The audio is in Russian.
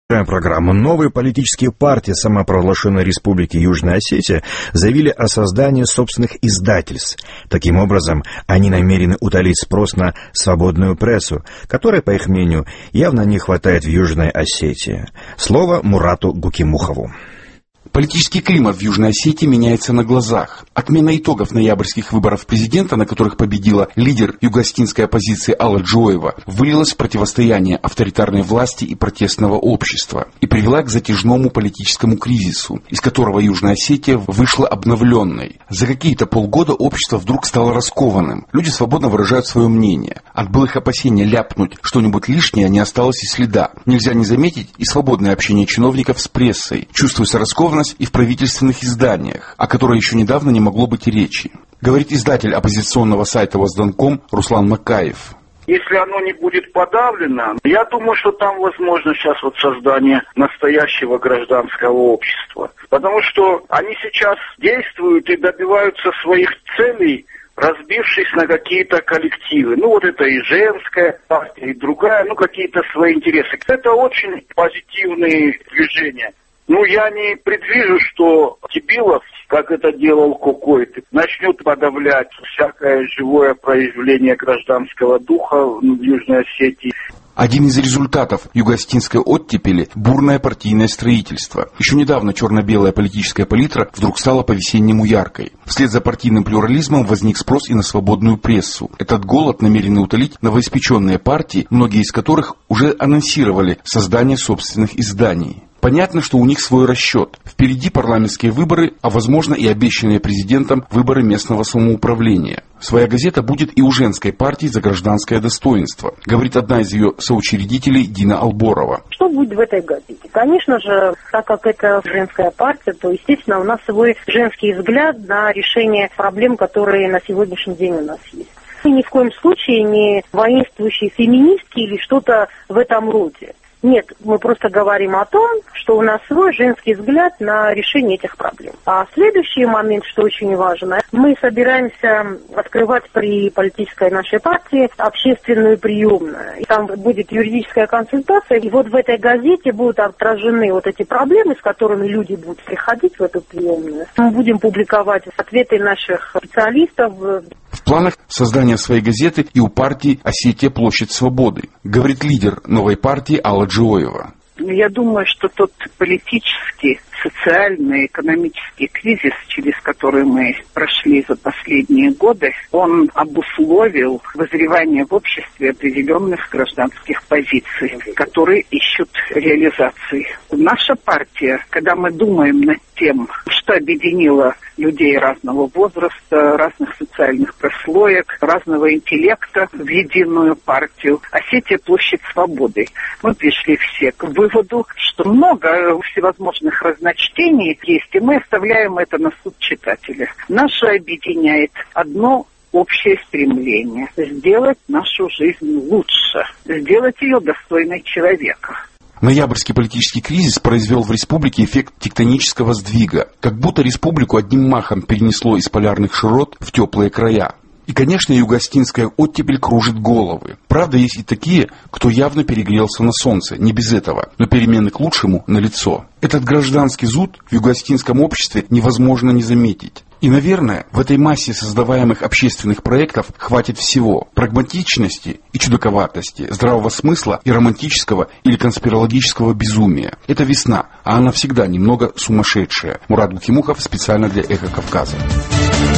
Программу. Новые политические партии самопровозглашенной Республики Южная Осетия заявили о создании собственных издательств. Таким образом, они намерены утолить спрос на свободную прессу, которой, по их мнению, явно не хватает в Южной Осетии. Слово Мурату Гукимухову. Политический климат в Южной Осетии меняется на глазах. Отмена итогов ноябрьских выборов президента, на которых победила лидер юго-осетинской оппозиции Алла Джоева, вылилась в противостояние авторитарной власти и протестного общества и привела к затяжному политическому кризису, из которого Южная Осетия вышла обновленной. За какие-то полгода общество вдруг стало раскованным. Люди свободно выражают свое мнение. От былых опасений ляпнуть что-нибудь лишнее не осталось и следа. Нельзя не заметить и свободное общение чиновников с прессой. Чувствуется раскованность и в правительственных изданиях, о которой еще недавно не могло быть и речи. Говорит издатель оппозиционного сайта Возданком Руслан Макаев. Если оно не будет подавлено, я думаю, что там возможно сейчас создание настоящего гражданского общества. Потому что они сейчас действуют и добиваются своих целей, разбившись на какие-то коллективы. Это и женская партия, и другая, какие-то свои интересы. Это очень позитивные движения. Я не предвижу, что Тибилов, как это делал Кокойт, начнет подавлять всякое живое проявление гражданского духа в Южной Осетии. Один из результатов юго-осетинской оттепели – бурное партийное строительство. Еще недавно черно-белая политическая палитра вдруг стала по-весеннему яркой. Вслед за партийным плюрализмом возник спрос и на свободную прессу. Этот голод намерены утолить новоиспеченные партии, многие из которых уже анонсировали создание собственных изданий. Понятно, что у них свой расчет. Впереди парламентские выборы, а возможно и обещанные президентом выборы местного самоуправления. Своя газета будет и у женской партии «За гражданское достоинство», говорит одна из ее соучредителей Дина Алборова. Что будет в этой газете? Конечно же, так как это женская партия, то, естественно, у нас свой женский взгляд на решение проблем, которые на сегодняшний день у нас есть. Мы ни в коем случае не воинствующие феминистки или что-то в этом роде. Нет, мы просто говорим о том, что у нас свой женский взгляд на решение этих проблем. А следующий момент, что очень важно, мы собираемся открывать при политической нашей партии общественную приемную. И там будет юридическая консультация, и в этой газете будут отражены эти проблемы, с которыми люди будут приходить в эту приемную. Мы будем публиковать ответы наших специалистов. В планах создания своей газеты и у партии «Осетия. Площадь свободы», говорит лидер новой партии Алла Джоева. Я думаю, что тот политический, социальный, экономический кризис, через который мы прошли за последние годы, он обусловил вызревание в обществе определенных гражданских позиций, которые ищут реализации. Наша партия, когда мы думаем над тем, что объединило людей разного возраста, разных социальных прослоек, разного интеллекта в единую партию, Осетия – площадь свободы. Мы пришли все к выводу, что много всевозможных разночтений есть, и мы оставляем это на суд читателя. Наше объединяет одно общее стремление – сделать нашу жизнь лучше, сделать ее достойной человека. Ноябрьский политический кризис произвел в республике эффект тектонического сдвига, как будто республику одним махом перенесло из полярных широт в теплые края. И, конечно, юго-осетинская оттепель кружит головы. Правда, есть и такие, кто явно перегрелся на солнце, не без этого, но перемены к лучшему налицо. Этот гражданский зуд в юго-осетинском обществе невозможно не заметить. И, наверное, в этой массе создаваемых общественных проектов хватит всего: прагматичности и чудаковатости, здравого смысла и романтического или конспирологического безумия. Это весна, а она всегда немного сумасшедшая. Мурат Гукимухов специально для «Эхо Кавказа».